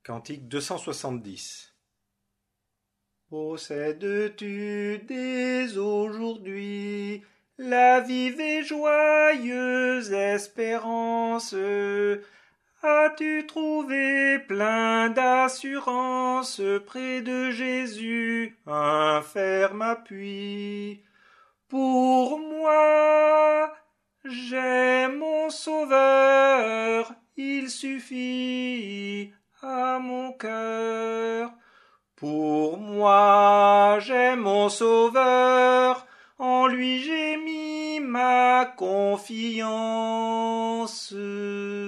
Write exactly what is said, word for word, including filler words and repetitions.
Cantique deux cent soixante-dix. Possèdes-tu dès aujourd'hui la vive et joyeuse espérance? As-tu trouvé plein d'assurance près de Jésus un ferme appui? Pour moi, j'ai mon Sauveur, il suffit à mon cœur. Pour moi, j'ai mon Sauveur, en lui j'ai mis ma confiance.